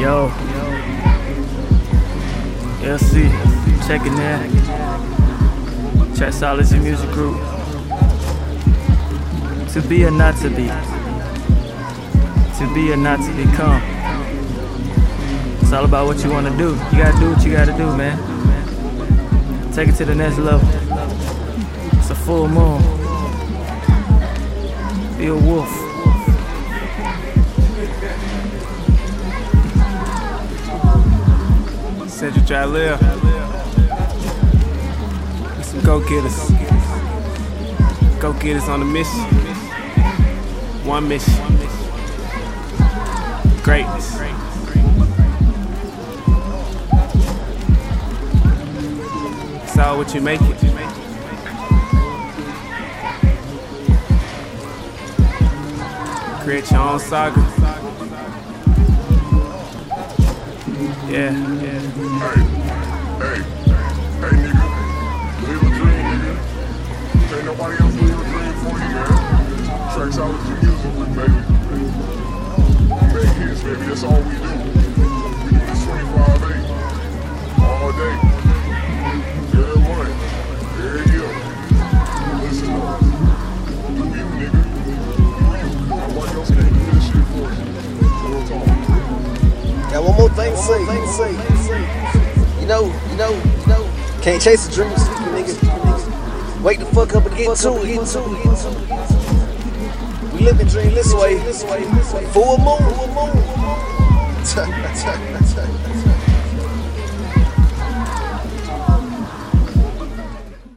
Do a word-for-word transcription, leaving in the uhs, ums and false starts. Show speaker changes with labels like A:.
A: Yo, L C, checking in. Traxology Music Group. To be or not to be. To be or not to become. It's all about what you want to do. You gotta do what you gotta do, man. Take it to the next level. It's a full moon. Be a wolf.
B: Said you try to live. Some go-getters. Go-getters on a mission. One mission. Greatness. It's all what you make it. Create your own saga. Yeah, yeah.
C: Hey, hey, hey, nigga. Live a dream, nigga. Ain't nobody else live a dream for you, man. Traxology Music Group, baby. We make hits, baby. That's all we do. We do this twenty-five eight. All day. Every morning. Every year. Listen up. Do you, nigga. Do you. Nobody else can do this shit for you. Real talk.
D: Got one more thing to say, thing to say. You know, you know, you know. Can't chase a dream, sleeping nigga. Wake the fuck up and get to it. Get to it. We live and dream this way, this way, this way. Full moon, full moon.